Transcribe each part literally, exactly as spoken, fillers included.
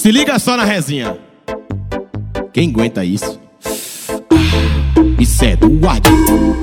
Se liga só na resinha. Quem aguenta isso? Isso é do Adil.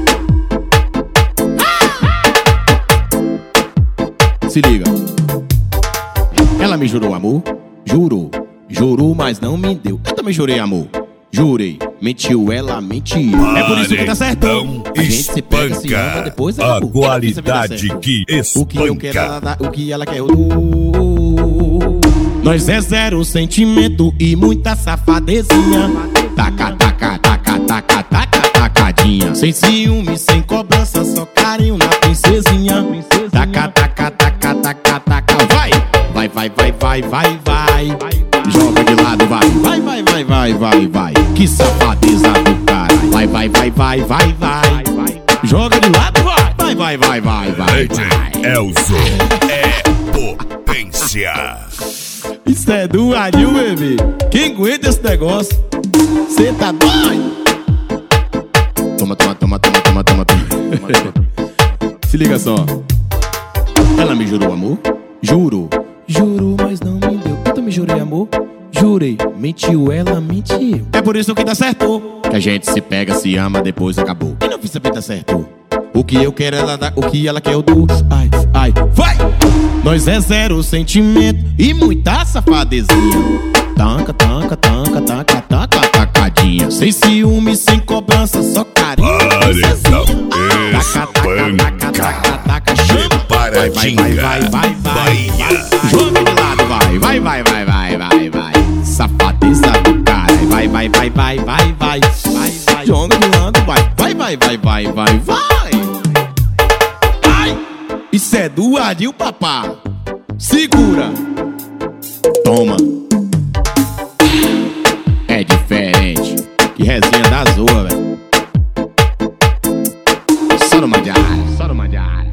Se liga. Ela me jurou amor, jurou, jurou, mas não me deu. Eu também jurei amor, jurei, mentiu, ela mentiu. É por isso que dá certo. A gente se pega, se ama, depois a acabou. qualidade que espanca. O que eu quero, ela dá, o que ela quer, eu dou. Nós é zero sentimento e muita safadezinha. Taca, taca, taca, taca, taca, tacadinha. Sem ciúme, sem cobrança, só carinho na princesinha. Taca, taca, taca, taca, taca. Vai, vai, vai, vai, vai, vai, vai. Joga de lado, vai, vai, vai, vai, vai, vai, vai. Que safadeza do cara. Vai, vai, vai, vai, vai, vai. Joga de lado, vai, vai, vai, vai, vai, vai. D J Elzo é potência. Isso é do Adil, bebê. Quem aguenta esse negócio? Cê tá doido? Toma, toma, toma, toma, toma, toma, toma. Se liga só. Ela me jurou amor, jurou, jurou, mas não me deu. Eu também jurei amor, jurei, mentiu, ela mentiu. É por isso que dá certo. Que a gente se pega, se ama, depois acabou. E não fiz saber dar certo. O que eu quero ela dá, o que ela quer eu dou. Ai, ai, vai! Nós é zero sentimento e muita safadezinha. Tanca, tanca, tanca, tanca, tanca, tacadinha. Sem ciúme, sem cobrança, só carinho. Taca, taca, taca, taca, taca, chama. Vai, vai, vai, vai, vai, vai. Joga de lado, vai, vai, vai, vai, vai, vai, vai. Safadeza do cara. Vai, vai, vai, vai, vai, vai, vai. Joga de lado, vai, vai, vai, vai, vai, vai, vai. Ai, isso é do Adil, papá. Segura. Toma. É diferente. Que resenha da zoa, velho. Só no Mandiara, só no Mandiara.